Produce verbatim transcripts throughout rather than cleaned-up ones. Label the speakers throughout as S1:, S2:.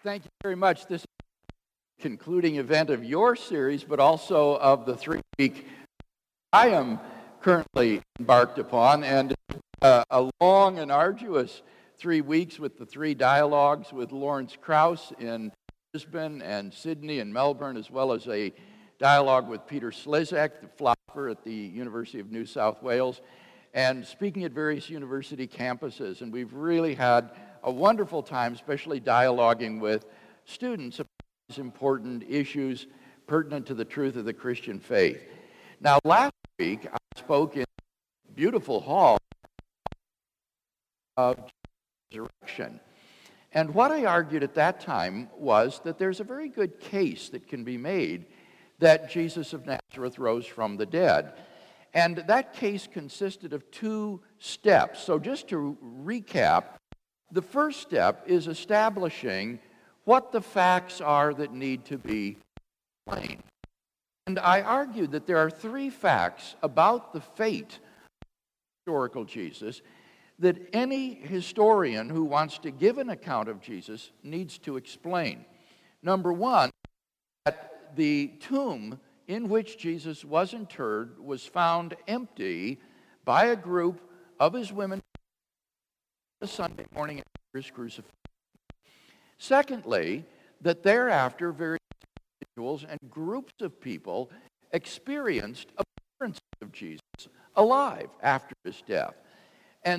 S1: Thank you very much. This is the concluding event of your series, but also of the three-week I am currently embarked upon, and uh, a long and arduous three weeks with the three dialogues with Lawrence Krauss in Brisbane and Sydney and Melbourne, as well as a dialogue with Peter Slezak, the philosopher at the University of New South Wales, and speaking at various university campuses. And we've really had a wonderful time, especially dialoguing with students about these important issues pertinent to the truth of the Christian faith. Now, last week, I spoke in a beautiful hall of resurrection. And what I argued at that time was that there's a very good case that can be made that Jesus of Nazareth rose from the dead. And that case consisted of two steps. So just to recap, the first step is establishing what the facts are that need to be explained. And I argued that there are three facts about the fate of historical Jesus that any historian who wants to give an account of Jesus needs to explain. Number one, that the tomb in which Jesus was interred was found empty by a group of his women on a Sunday morning after his crucifixion. Secondly, that thereafter various individuals and groups of people experienced appearances of Jesus alive after his death. And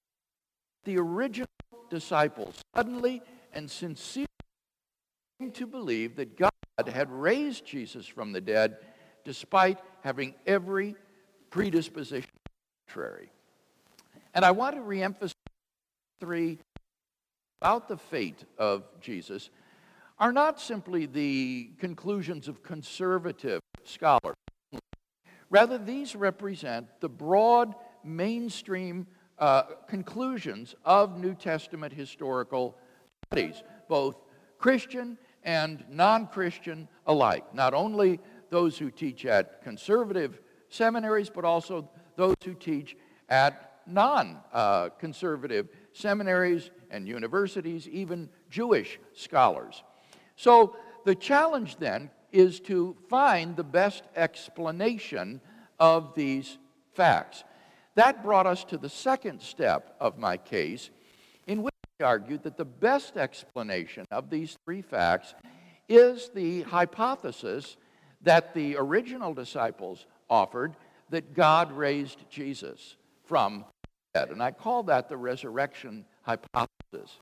S1: the original disciples suddenly and sincerely came to believe that God had raised Jesus from the dead despite having every predisposition to the contrary. And I want to reemphasize three about the fate of Jesus are not simply the conclusions of conservative scholars. Rather, these represent the broad mainstream uh, conclusions of New Testament historical studies, both Christian and non-Christian alike. Not only those who teach at conservative seminaries, but also those who teach at non-conservative seminaries and universities, even Jewish scholars. So the challenge then is to find the best explanation of these facts. That brought us to the second step of my case, in which I argued that the best explanation of these three facts is the hypothesis that the original disciples offered, that God raised Jesus from the dead. And I call that the resurrection hypothesis.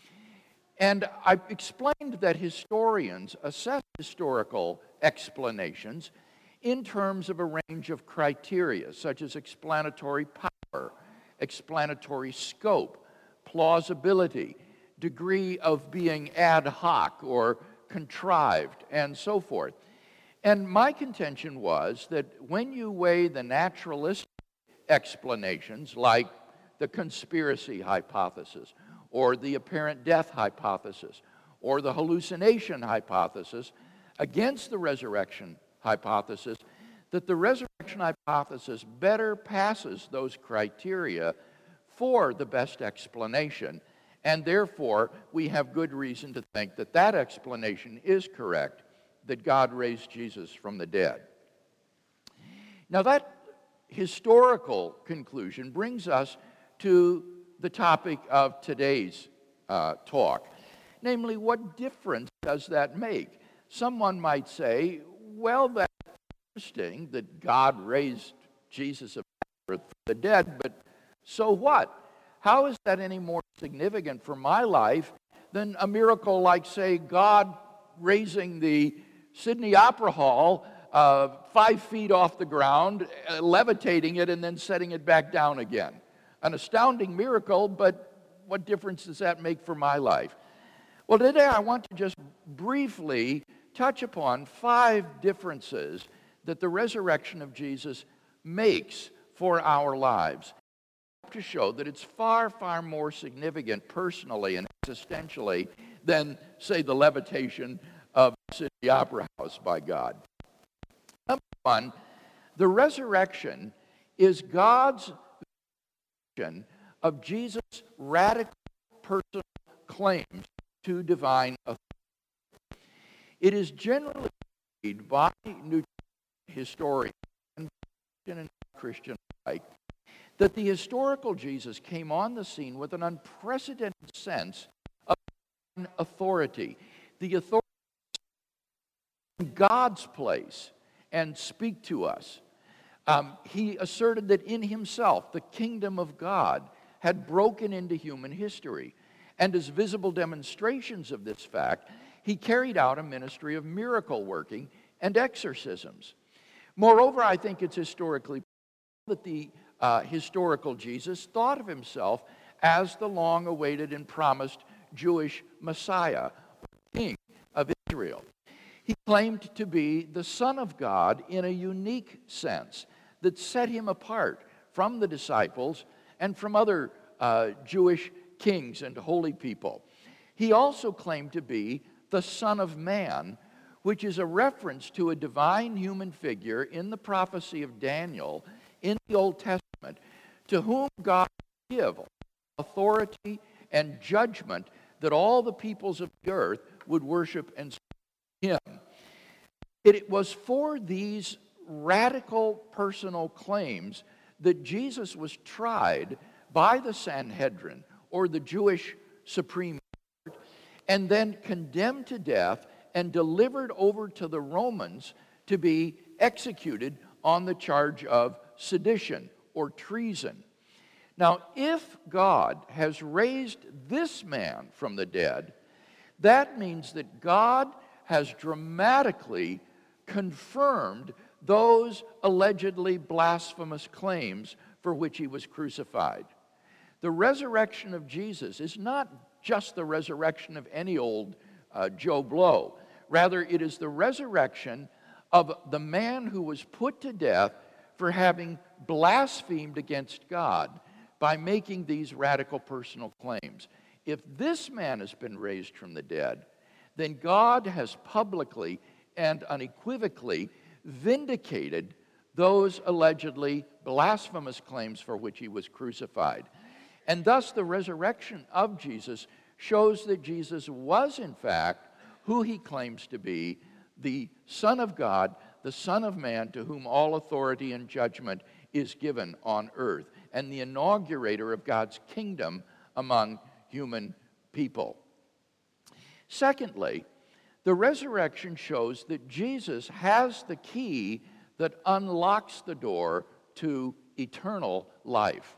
S1: And I explained that historians assess historical explanations in terms of a range of criteria, such as explanatory power, explanatory scope, plausibility, degree of being ad hoc or contrived, and so forth. And my contention was that when you weigh the naturalistic explanations, like the conspiracy hypothesis, or the apparent death hypothesis, or the hallucination hypothesis, against the resurrection hypothesis, that the resurrection hypothesis better passes those criteria for the best explanation, and therefore we have good reason to think that that explanation is correct, that God raised Jesus from the dead. Now that historical conclusion brings us to the topic of today's uh, talk, namely, what difference does that make? Someone might say, well, that's interesting that God raised Jesus of Nazareth from the dead, but so what? How is that any more significant for my life than a miracle like, say, God raising the Sydney Opera Hall uh, five feet off the ground, uh, levitating it, and then setting it back down again? An astounding miracle, but what difference does that make for my life? Well, today I want to just briefly touch upon five differences that the resurrection of Jesus makes for our lives, to show that it's far, far more significant personally and existentially than, say, the levitation of Sydney Opera House by God. Number one, the resurrection is God's of Jesus' radical personal claims to divine authority. It is generally agreed by New Testament historians and Christian and Christian alike that the historical Jesus came on the scene with an unprecedented sense of authority. The authority in God's place and speak to us. Um, he asserted that in himself, the kingdom of God had broken into human history. And as visible demonstrations of this fact, he carried out a ministry of miracle working and exorcisms. Moreover, I think it's historically that the uh, historical Jesus thought of himself as the long-awaited and promised Jewish Messiah, King of Israel. He claimed to be the Son of God in a unique sense that set him apart from the disciples and from other uh, Jewish kings and holy people. He also claimed to be the Son of Man, which is a reference to a divine human figure in the prophecy of Daniel in the Old Testament, to whom God would give authority and judgment that all the peoples of the earth would worship and serve him. It was for these radical personal claims that Jesus was tried by the Sanhedrin, or the Jewish Supreme Court, and then condemned to death and delivered over to the Romans to be executed on the charge of sedition or treason. Now, if God has raised this man from the dead, that means that God has dramatically confirmed those allegedly blasphemous claims for which he was crucified. The resurrection of Jesus is not just the resurrection of any old uh, Joe Blow. Rather, it is the resurrection of the man who was put to death for having blasphemed against God by making these radical personal claims. If this man has been raised from the dead, then God has publicly and unequivocally vindicated those allegedly blasphemous claims for which he was crucified. And thus the resurrection of Jesus shows that Jesus was in fact who he claims to be, the Son of God, the Son of Man, to whom all authority and judgment is given on earth, and the inaugurator of God's kingdom among human people. Secondly, the resurrection shows that Jesus has the key that unlocks the door to eternal life.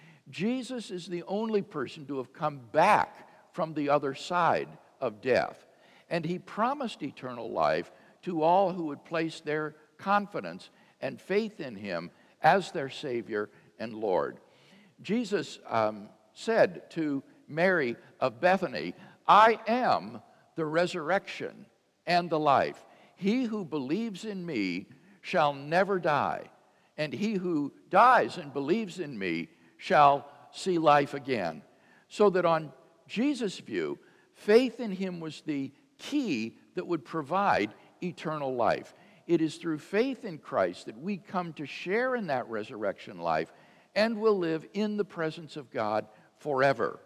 S1: Jesus is the only person to have come back from the other side of death, and he promised eternal life to all who would place their confidence and faith in him as their Savior and Lord. Jesus um, said to Mary of Bethany, "I am the resurrection and the life. He who believes in me shall never die, and he who dies and believes in me shall see life again." So that on Jesus' view, faith in him was the key that would provide eternal life. It is through faith in Christ that we come to share in that resurrection life and will live in the presence of God forever.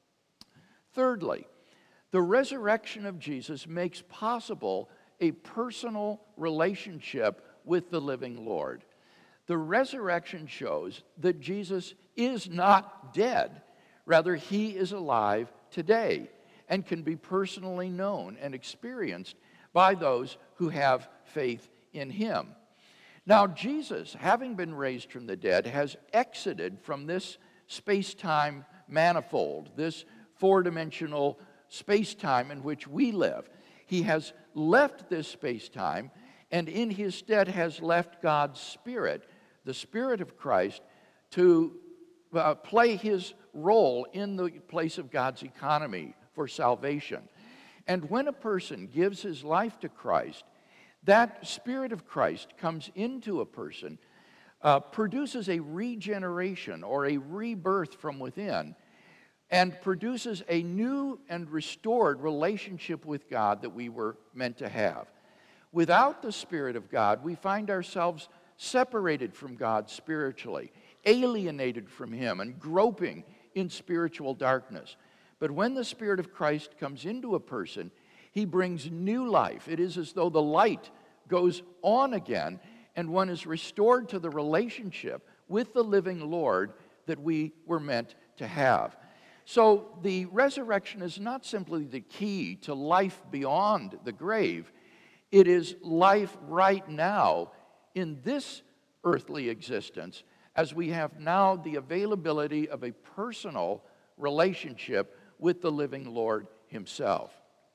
S1: Thirdly, the resurrection of Jesus makes possible a personal relationship with the living Lord. The resurrection shows that Jesus is not dead. Rather, he is alive today and can be personally known and experienced by those who have faith in him. Now, Jesus, having been raised from the dead, has exited from this space-time manifold, this four-dimensional space-time in which we live. He has left this space-time, and in his stead has left God's Spirit, the Spirit of Christ, to uh, play his role in the place of God's economy for salvation. And when a person gives his life to Christ, that Spirit of Christ comes into a person, uh, produces a regeneration or a rebirth from within, and produces a new and restored relationship with God that we were meant to have. Without the Spirit of God, we find ourselves separated from God spiritually, alienated from him, and groping in spiritual darkness. But when the Spirit of Christ comes into a person, he He brings new life. It is as though the light goes on again, and one is restored to the relationship with the living Lord that we were meant to have. So the resurrection is not simply the key to life beyond the grave. It is life right now in this earthly existence, as we have now the availability of a personal relationship with the living Lord himself.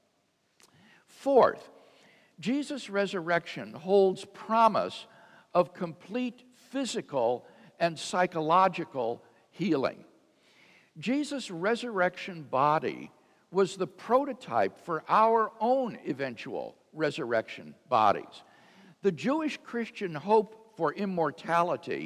S1: Fourth, Jesus' resurrection holds promise of complete physical and psychological healing. Jesus' resurrection body was the prototype for our own eventual resurrection bodies. The Jewish Christian hope for immortality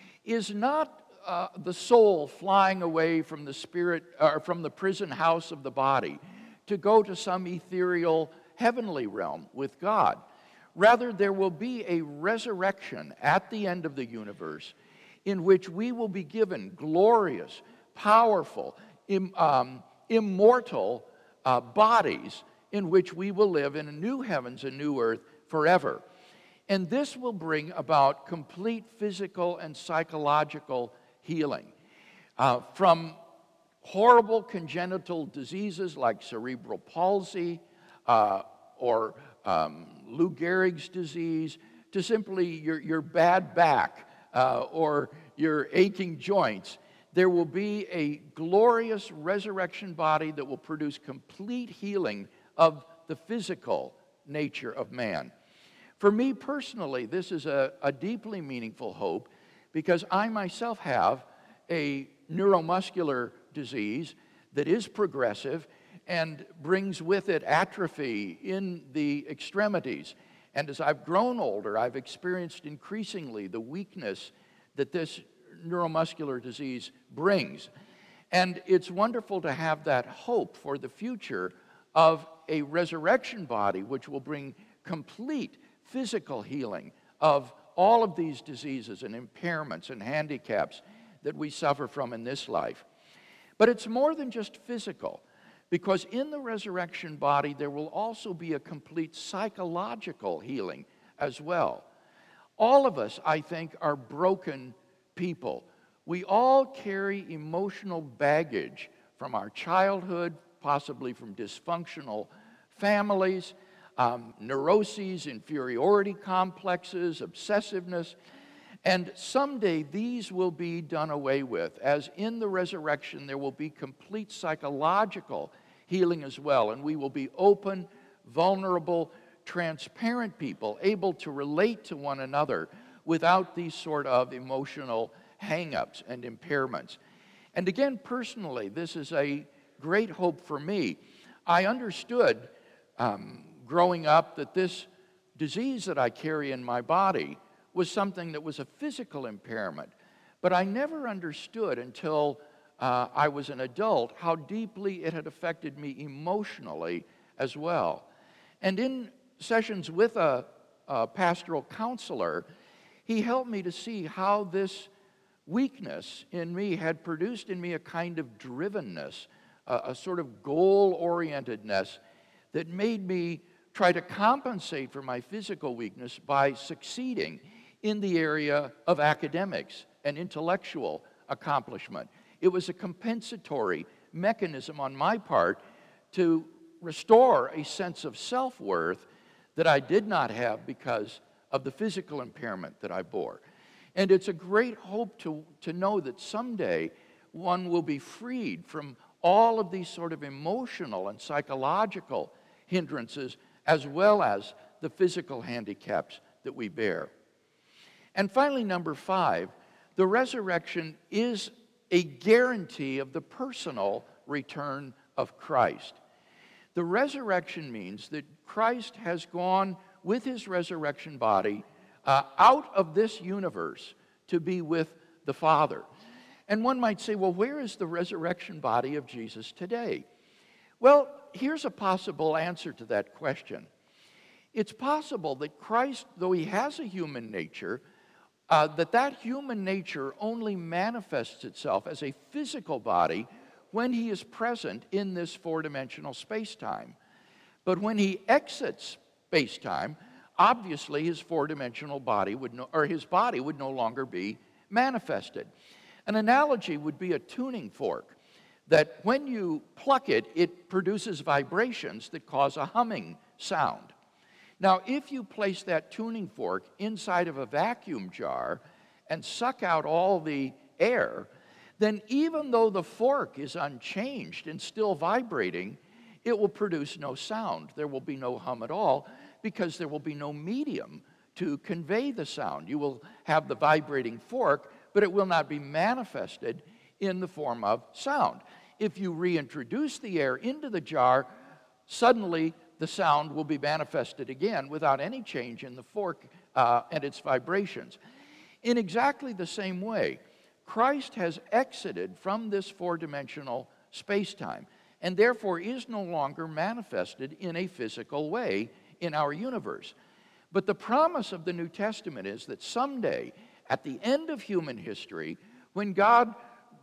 S1: is not uh, the soul flying away from the spirit, or from the prison house of the body to go to some ethereal heavenly realm with God. Rather, there will be a resurrection at the end of the universe in which we will be given glorious, powerful, im, um, immortal uh, bodies in which we will live in a new heavens and new earth forever. And this will bring about complete physical and psychological healing. Uh, from horrible congenital diseases like cerebral palsy uh, or um, Lou Gehrig's disease, to simply your, your bad back uh, or your aching joints, there will be a glorious resurrection body that will produce complete healing of the physical nature of man. For me personally, this is a, a deeply meaningful hope because I myself have a neuromuscular disease that is progressive and brings with it atrophy in the extremities. And as I've grown older, I've experienced increasingly the weakness that this neuromuscular disease brings. And it's wonderful to have that hope for the future of a resurrection body which will bring complete physical healing of all of these diseases and impairments and handicaps that we suffer from in this life. But it's more than just physical, because in the resurrection body there will also be a complete psychological healing as well. All of us, I think, are broken people. We all carry emotional baggage from our childhood, possibly from dysfunctional families, um, neuroses, inferiority complexes, obsessiveness. And someday these will be done away with, as in the resurrection there will be complete psychological healing as well, and we will be open, vulnerable, transparent people, able to relate to one another without these sort of emotional hang-ups and impairments. And again, personally, this is a great hope for me. I understood um, growing up that this disease that I carry in my body was something that was a physical impairment. But I never understood until uh, I was an adult how deeply it had affected me emotionally as well. And in sessions with a, a pastoral counselor, he helped me to see how this weakness in me had produced in me a kind of drivenness, a, a sort of goal-orientedness that made me try to compensate for my physical weakness by succeeding in the area of academics and intellectual accomplishment. It was a compensatory mechanism on my part to restore a sense of self-worth that I did not have because of the physical impairment that I bore. And it's a great hope to, to know that someday one will be freed from all of these sort of emotional and psychological hindrances, as well as the physical handicaps that we bear. And finally, number five, the resurrection is a guarantee of the personal return of Christ. The resurrection means that Christ has gone with his resurrection body uh, out of this universe to be with the Father. And one might say, well, where is the resurrection body of Jesus today? Well, here's a possible answer to that question. It's possible that Christ, though he has a human nature, uh, that that human nature only manifests itself as a physical body when he is present in this four-dimensional space-time. But when he exits space-time, obviously his four-dimensional body would no, or his body would no longer be manifested. An analogy would be a tuning fork, that when you pluck it, it produces vibrations that cause a humming sound. Now, if you place that tuning fork inside of a vacuum jar and suck out all the air, then even though the fork is unchanged and still vibrating, it will produce no sound. There will be no hum at all because there will be no medium to convey the sound. You will have the vibrating fork, but it will not be manifested in the form of sound. If you reintroduce the air into the jar, suddenly the sound will be manifested again without any change in the fork uh, and its vibrations. In exactly the same way, Christ has exited from this four-dimensional space-time and therefore is no longer manifested in a physical way in our universe. But the promise of the New Testament is that someday, at the end of human history, when God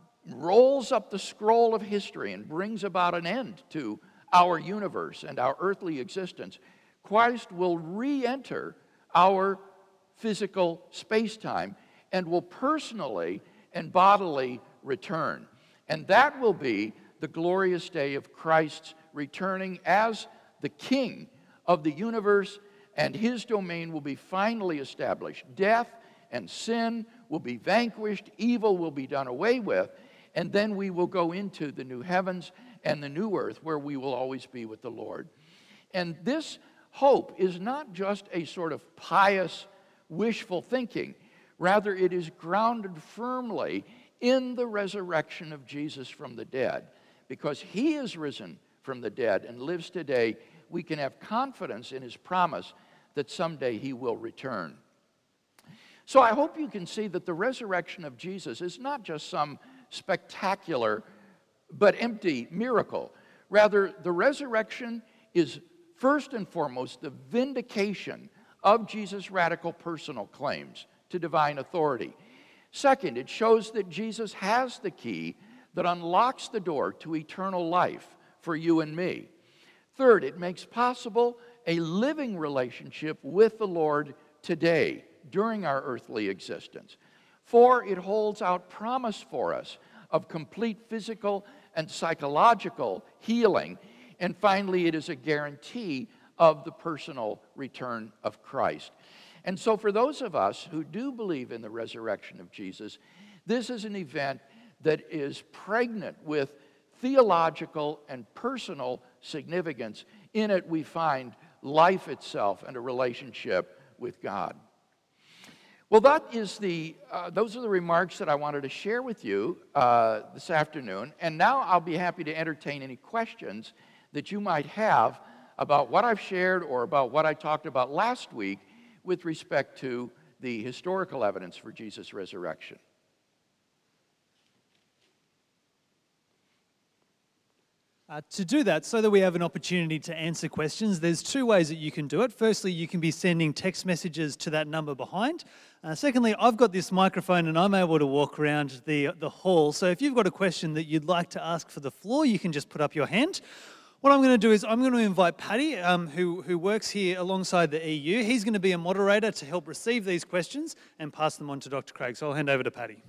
S1: rolls up the scroll of history and brings about an end to our universe and our earthly existence, Christ will re-enter our physical space-time and will personally and bodily return. And that will be the glorious day of Christ's returning as the King of the universe, and his domain will be finally established. Death and sin will be vanquished, evil will be done away with, and then we will go into the new heavens and the new earth where we will always be with the Lord. And this hope is not just a sort of pious, wishful thinking. Rather, it is grounded firmly in the resurrection of Jesus from the dead. Because he is risen from the dead and lives today, we can have confidence in his promise that someday he will return. So I hope you can see that the resurrection of Jesus is not just some spectacular but empty miracle. Rather, the resurrection is first and foremost the vindication of Jesus' radical personal claims to divine authority. Second, it shows that Jesus has the key that unlocks the door to eternal life for you and me. Third, it makes possible a living relationship with the Lord today during our earthly existence. Four, it holds out promise for us of complete physical and psychological healing. And finally, it is a guarantee of the personal return of Christ. And so for those of us who do believe in the resurrection of Jesus, this is an event that is pregnant with theological and personal significance. In it we find life itself and a relationship with God. Well, that is the, uh, those are the remarks that I wanted to share with you uh, this afternoon. And now I'll be happy to entertain any questions that you might have about what I've shared or about what I talked about last week with respect to the historical evidence for Jesus' resurrection.
S2: Uh, to do that, so that we have an opportunity to answer questions, there's two ways that you can do it. Firstly, you can be sending text messages to that number behind. Uh, secondly, I've got this microphone and I'm able to walk around the, the hall. So if you've got a question that you'd like to ask for the floor, you can just put up your hand. What I'm going to do is I'm going to invite Paddy, um, who, who works here alongside the E U. He's going to be a moderator to help receive these questions and pass them on to Doctor Craig. So I'll hand over to Paddy.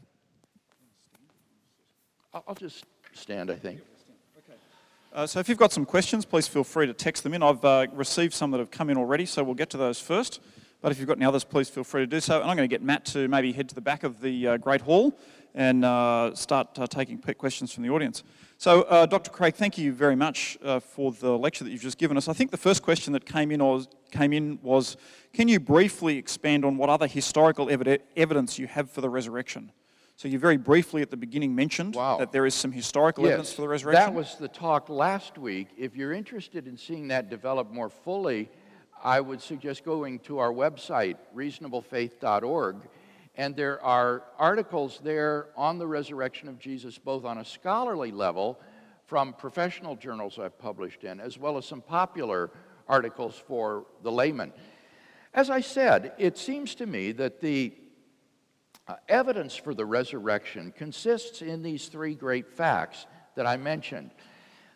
S1: I'll just stand, I think.
S3: Uh, so if you've got some questions, please feel free to text them in. I've uh, received some that have come in already, so we'll get to those first. But if you've got any others, please feel free to do so. And I'm going to get Matt to maybe head to the back of the uh, Great Hall and uh, start uh, taking questions from the audience. So, uh, Doctor Craig, thank you very much uh, for the lecture that you've just given us. I think the first question that came in was, came in was can you briefly expand on what other historical evi evidence you have for the resurrection? So you very briefly at the beginning mentioned
S1: wow.
S3: that there is some historical
S1: yes,
S3: evidence for the resurrection.
S1: That was the talk last week. If you're interested in seeing that develop more fully, I would suggest going to our website, reasonable faith dot org, and there are articles there on the resurrection of Jesus, both on a scholarly level from professional journals I've published in, as well as some popular articles for the layman. As I said, it seems to me that the Uh, evidence for the resurrection consists in these three great facts that I mentioned.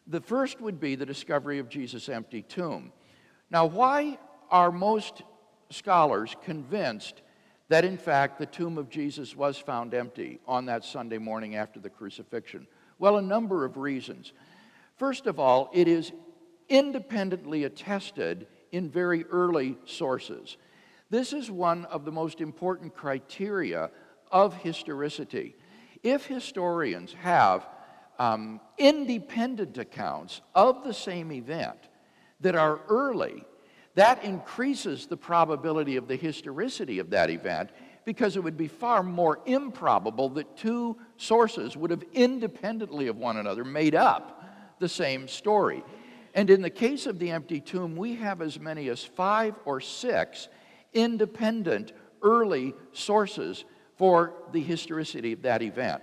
S1: The first would be the discovery of Jesus' empty tomb. Now, why are most scholars convinced that, in fact, the tomb of Jesus was found empty on that Sunday morning after the crucifixion? Well, a number of reasons. First of all, it is independently attested in very early sources. This is one of the most important criteria of historicity. If historians have um, independent accounts of the same event that are early, that increases the probability of the historicity of that event, because it would be far more improbable that two sources would have independently of one another made up the same story. And in the case of the empty tomb, we have as many as five or six independent early sources for the historicity of that event.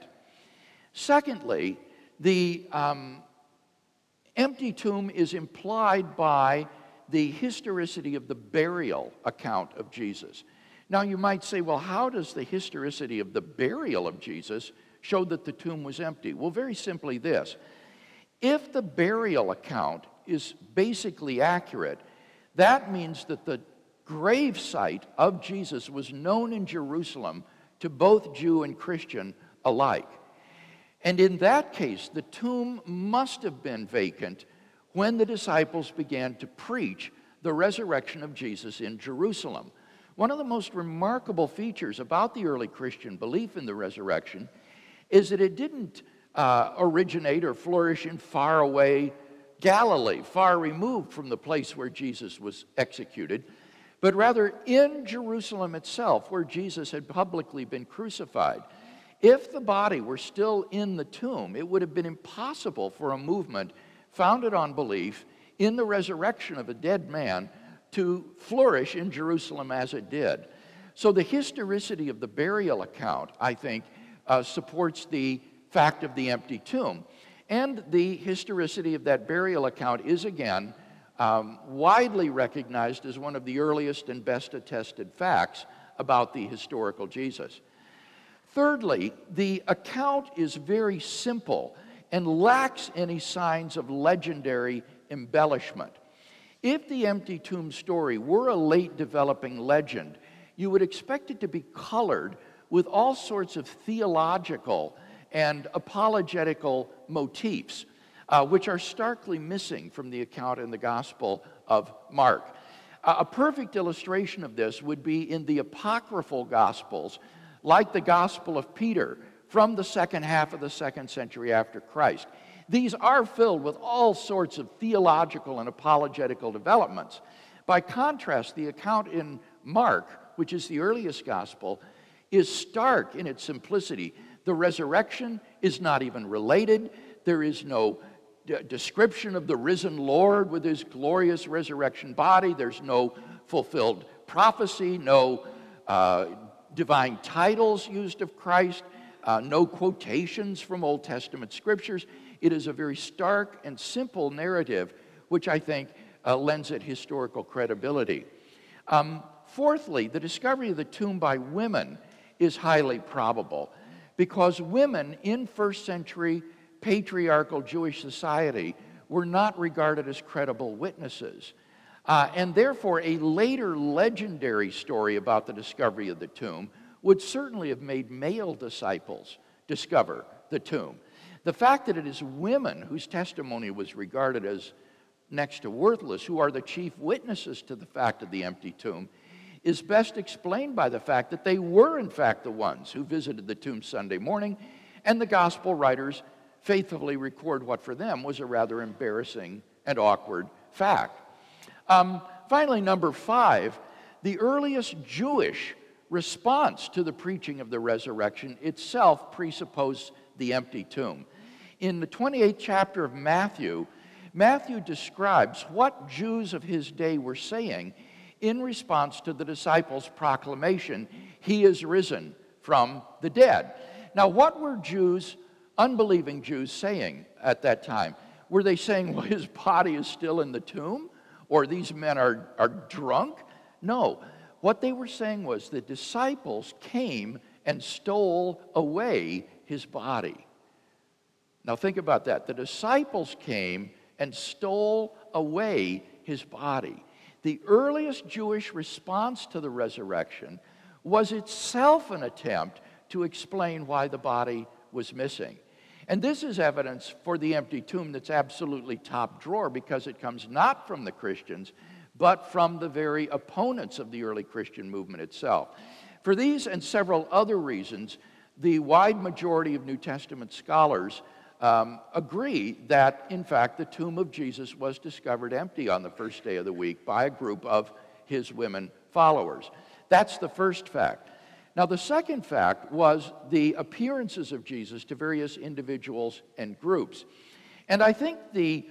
S1: Secondly, the um, empty tomb is implied by the historicity of the burial account of Jesus. Now you might say, well, how does the historicity of the burial of Jesus show that the tomb was empty? Well, very simply this. If the burial account is basically accurate, that means that the grave site of Jesus was known in Jerusalem to both Jew and Christian alike. And in that case, the tomb must have been vacant when the disciples began to preach the resurrection of Jesus in Jerusalem. One of the most remarkable features about the early Christian belief in the resurrection is that it didn't uh, originate or flourish in faraway Galilee, far removed from the place where Jesus was executed, but rather in Jerusalem itself, where Jesus had publicly been crucified. If the body were still in the tomb, it would have been impossible for a movement founded on belief in the resurrection of a dead man to flourish in Jerusalem as it did. So the historicity of the burial account, I think, uh, supports the fact of the empty tomb. And the historicity of that burial account is, again, um, widely recognized as one of the earliest and best attested facts about the historical Jesus. Thirdly, the account is very simple and lacks any signs of legendary embellishment. If the empty tomb story were a late developing legend, you would expect it to be colored with all sorts of theological and apologetical motifs, uh, which are starkly missing from the account in the Gospel of Mark. Uh, a perfect illustration of this would be in the apocryphal Gospels, like the Gospel of Peter from the second half of the second century after Christ. These are filled with all sorts of theological and apologetical developments. By contrast, the account in Mark, which is the earliest gospel, is stark in its simplicity. The resurrection is not even related. There is no d- description of the risen Lord with his glorious resurrection body. There's no fulfilled prophecy, no uh, divine titles used of Christ, uh, no quotations from Old Testament scriptures. It is a very stark and simple narrative, which I think uh, lends it historical credibility. Um, fourthly, the discovery of the tomb by women is highly probable, because women in first century patriarchal Jewish society were not regarded as credible witnesses. Uh, and therefore, a later legendary story about the discovery of the tomb would certainly have made male disciples discover the tomb. The fact that it is women whose testimony was regarded as next to worthless, who are the chief witnesses to the fact of the empty tomb, is best explained by the fact that they were, in fact, the ones who visited the tomb Sunday morning, and the gospel writers faithfully record what for them was a rather embarrassing and awkward fact. Um, finally, number five, the earliest Jewish response to the preaching of the resurrection itself presupposed the empty tomb. In the twenty-eighth chapter of Matthew, Matthew describes what Jews of his day were saying in response to the disciples' proclamation, "He is risen from the dead." Now, what were Jews, unbelieving Jews, saying at that time? Were they saying, well, his body is still in the tomb? Or these men are, are drunk? No. What they were saying was the disciples came and stole away his body. Now think about that. The disciples came and stole away his body. The earliest Jewish response to the resurrection was itself an attempt to explain why the body was missing. And this is evidence for the empty tomb that's absolutely top drawer, because it comes not from the Christians, but from the very opponents of the early Christian movement itself. For these and several other reasons, the wide majority of New Testament scholars um, agree that, in fact, the tomb of Jesus was discovered empty on the first day of the week by a group of his women followers. That's the first fact. Now, the second fact was the appearances of Jesus to various individuals and groups. And I think the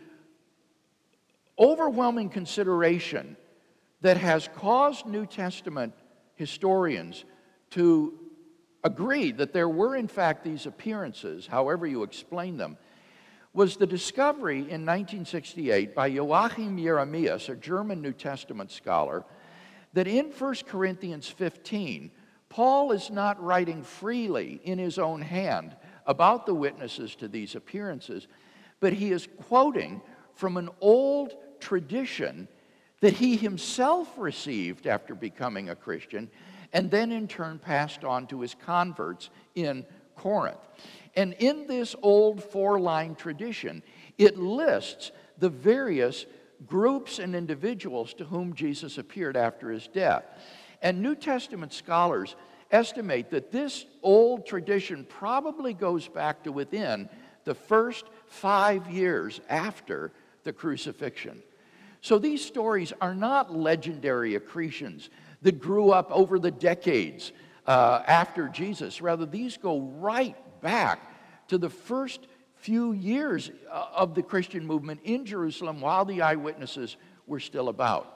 S1: overwhelming consideration that has caused New Testament historians to agree that there were, in fact, these appearances, however you explain them, was the discovery in nineteen sixty-eight by Joachim Jeremias, a German New Testament scholar, that in First Corinthians fifteen, Paul is not writing freely in his own hand about the witnesses to these appearances, but he is quoting from an old tradition that he himself received after becoming a Christian, and then in turn passed on to his converts in Corinth. And in this old four-line tradition, it lists the various groups and individuals to whom Jesus appeared after his death. And New Testament scholars estimate that this old tradition probably goes back to within the first five years after the crucifixion. So these stories are not legendary accretions that grew up over the decades uh, after Jesus. Rather, these go right back to the first few years of the Christian movement in Jerusalem while the eyewitnesses were still about.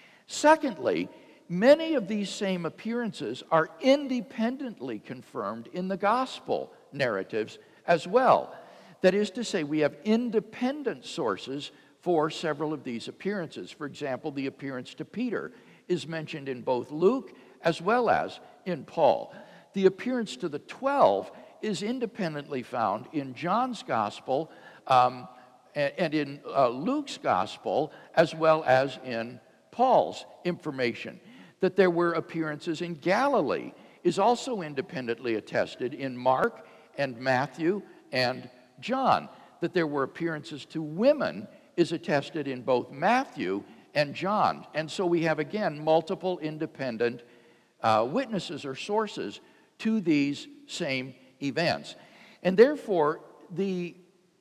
S1: Secondly, many of these same appearances are independently confirmed in the gospel narratives as well. That is to say, we have independent sources for several of these appearances. For example, the appearance to Peter is mentioned in both Luke as well as in Paul. The appearance to the twelve is independently found in John's gospel um, and, and in uh, Luke's gospel, as well as in Paul's information. That there were appearances in Galilee is also independently attested in Mark and Matthew and John. That there were appearances to women is attested in both Matthew and John. And so we have, again, multiple independent uh, witnesses or sources to these same events. And therefore, the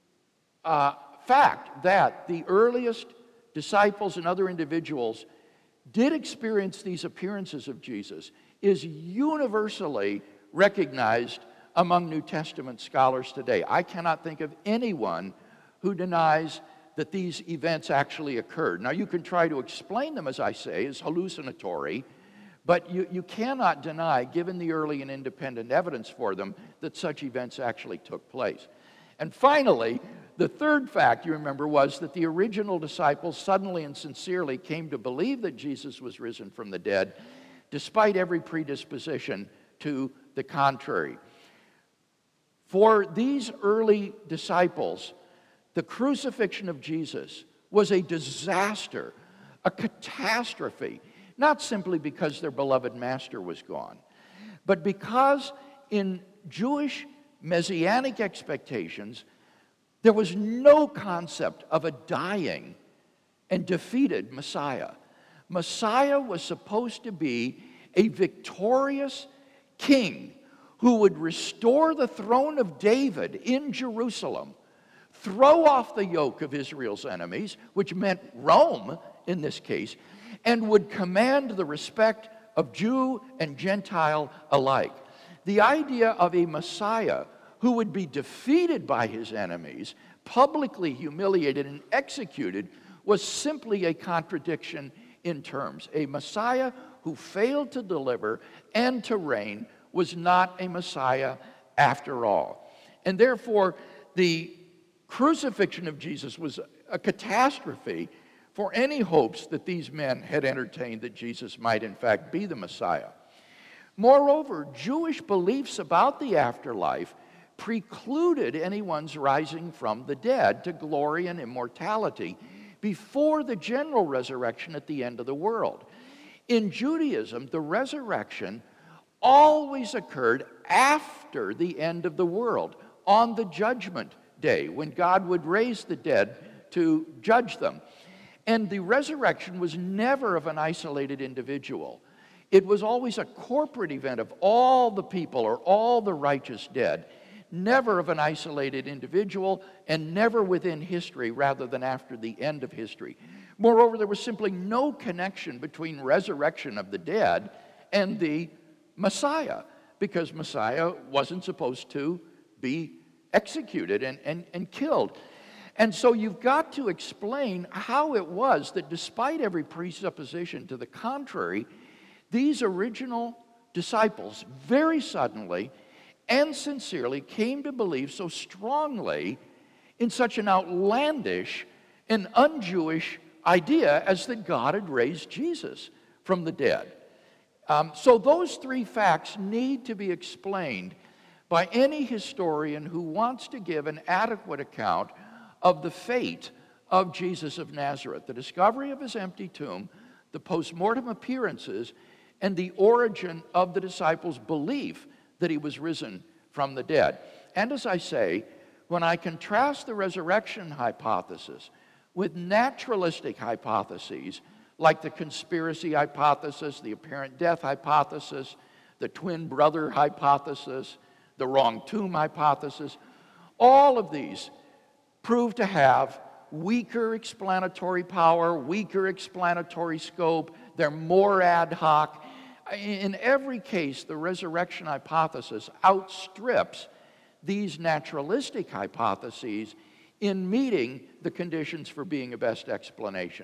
S1: uh, fact that the earliest disciples and other individuals did experience these appearances of Jesus is universally recognized among New Testament scholars today. I cannot think of anyone who denies that these events actually occurred. Now, you can try to explain them, as I say, as hallucinatory, but you, you cannot deny, given the early and independent evidence for them, that such events actually took place. And finally, the third fact, you remember, was that the original disciples suddenly and sincerely came to believe that Jesus was risen from the dead, despite every predisposition to the contrary. For these early disciples, the crucifixion of Jesus was a disaster, a catastrophe, not simply because their beloved master was gone, but because in Jewish messianic expectations, there was no concept of a dying and defeated Messiah. Messiah was supposed to be a victorious king who would restore the throne of David in Jerusalem, throw off the yoke of Israel's enemies, which meant Rome in this case, and would command the respect of Jew and Gentile alike. The idea of a Messiah who would be defeated by his enemies, publicly humiliated and executed, was simply a contradiction in terms. A Messiah who failed to deliver and to reign was not a Messiah after all. And therefore, the crucifixion of Jesus was a catastrophe for any hopes that these men had entertained that Jesus might in fact be the Messiah. Moreover, Jewish beliefs about the afterlife precluded anyone's rising from the dead to glory and immortality before the general resurrection at the end of the world. In Judaism, the resurrection always occurred after the end of the world, on the judgment day, when God would raise the dead to judge them. And the resurrection was never of an isolated individual. It was always a corporate event of all the people or all the righteous dead, never of an isolated individual, and never within history rather than after the end of history. Moreover, there was simply no connection between resurrection of the dead and the Messiah, because Messiah wasn't supposed to be executed and, and, and killed. And so you've got to explain how it was that despite every presupposition to the contrary, these original disciples very suddenly and sincerely came to believe so strongly in such an outlandish and un-Jewish idea as that God had raised Jesus from the dead. Um, so those three facts need to be explained by any historian who wants to give an adequate account of the fate of Jesus of Nazareth, the discovery of his empty tomb, the post-mortem appearances, and the origin of the disciples' belief that he was risen from the dead. And as I say, when I contrast the resurrection hypothesis with naturalistic hypotheses, like the conspiracy hypothesis, the apparent death hypothesis, the twin brother hypothesis, the wrong tomb hypothesis, all of these prove to have weaker explanatory power, weaker explanatory scope. They're more ad hoc. In every case, the resurrection hypothesis outstrips these naturalistic hypotheses in meeting the conditions for being a best explanation.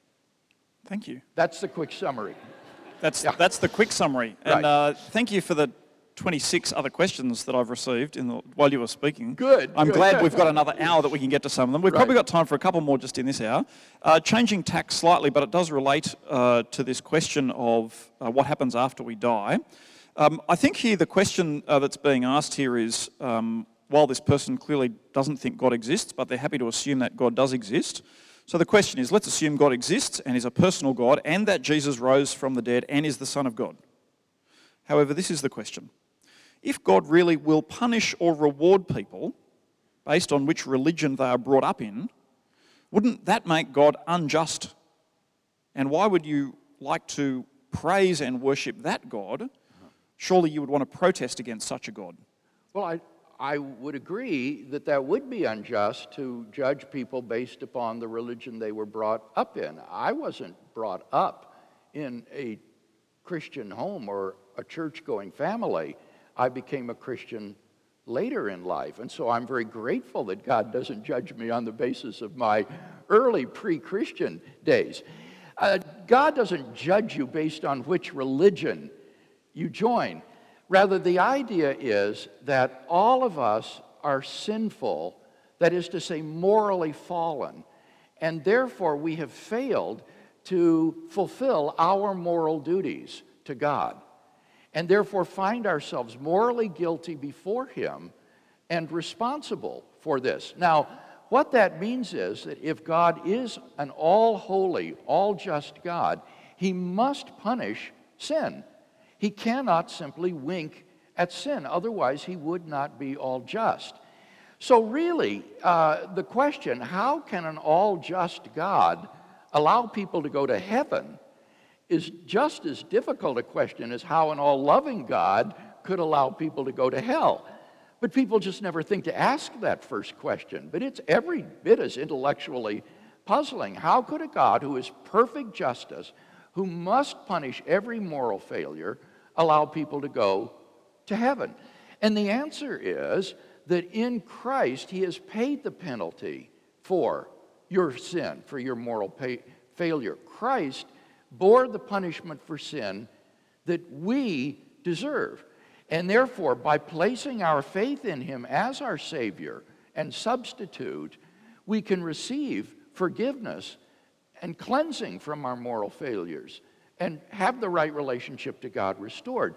S3: Thank you.
S1: That's the quick summary.
S3: That's,
S1: Yeah.
S3: that's the quick summary.
S1: Right.
S3: And uh, thank you for the twenty-six other questions that I've received in the, while you were speaking.
S1: Good,
S3: I'm
S1: good.
S3: glad we've got another hour that we can get to some of them. We've
S1: Right.
S3: probably got time for a couple more just in this hour. Uh, changing tack slightly, but it does relate uh, to this question of uh, what happens after we die. Um, I think here the question uh, that's being asked here is, um, while this person clearly doesn't think God exists, but they're happy to assume that God does exist. So the question is, let's assume God exists and is a personal God, and that Jesus rose from the dead and is the Son of God. However, this is the question. If God really will punish or reward people based on which religion they are brought up in, wouldn't that make God unjust? And why would you like to praise and worship that God? Surely you would want to protest against such a God.
S1: Well, I, I would agree that that would be unjust to judge people based upon the religion they were brought up in. I wasn't brought up in a Christian home or a church-going family. I became a Christian later in life, and so I'm very grateful that God doesn't judge me on the basis of my early pre-Christian days. Uh, God doesn't judge you based on which religion you join. Rather, the idea is that all of us are sinful, that is to say, morally fallen, and therefore we have failed to fulfill our moral duties to God, and therefore find ourselves morally guilty before Him and responsible for this. Now, what that means is that if God is an all-holy, all-just God, He must punish sin. He cannot simply wink at sin, otherwise He would not be all-just. So really, uh, the question, how can an all-just God allow people to go to heaven, is just as difficult a question as how an all-loving God could allow people to go to hell. But people just never think to ask that first question. But it's every bit as intellectually puzzling. How could a God who is perfect justice, who must punish every moral failure, allow people to go to heaven? And the answer is that in Christ, He has paid the penalty for your sin, for your moral pay- failure. Christ bore the punishment for sin that we deserve. And therefore, by placing our faith in Him as our Savior and substitute, we can receive forgiveness and cleansing from our moral failures and have the right relationship to God restored.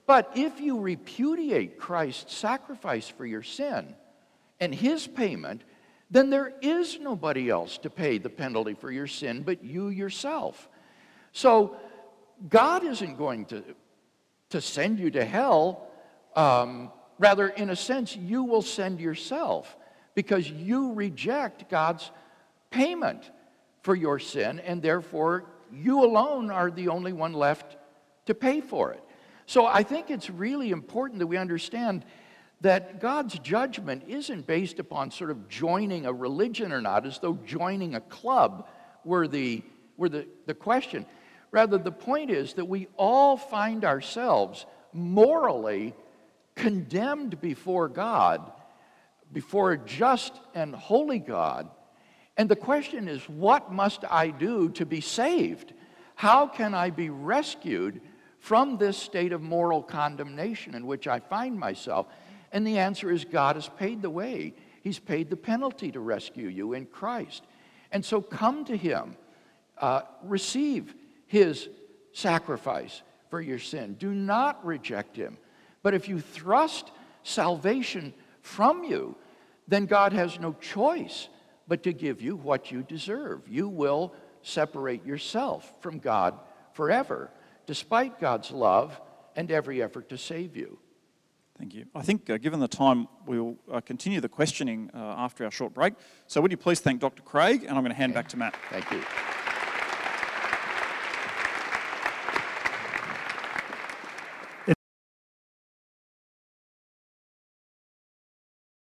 S1: But if you repudiate Christ's sacrifice for your sin and his payment, then there is nobody else to pay the penalty for your sin but you yourself. So God isn't going to, to send you to hell. Um, rather, in a sense, you will send yourself because you reject God's payment for your sin, and therefore you alone are the only one left to pay for it. So I think it's really important that we understand that God's judgment isn't based upon sort of joining a religion or not, as though joining a club were the, were the, the question. Rather, the point is that we all find ourselves morally condemned before God, before a just and holy God. And the question is, what must I do to be saved? How can I be rescued from this state of moral condemnation in which I find myself? And the answer is God has paid the way. He's paid the penalty to rescue you in Christ. And so come to him. Uh, receive his sacrifice for your sin. Do not reject him. But if you thrust salvation from you, then God has no choice but to give you what you deserve. You will separate yourself from God forever, despite God's love and every effort to save you.
S3: Thank you. I think, uh, given the time, we'll uh, continue the questioning uh, after our short break. So would you please thank Doctor Craig, and I'm going to hand
S1: Okay.
S3: back to Matt.
S1: Thank you.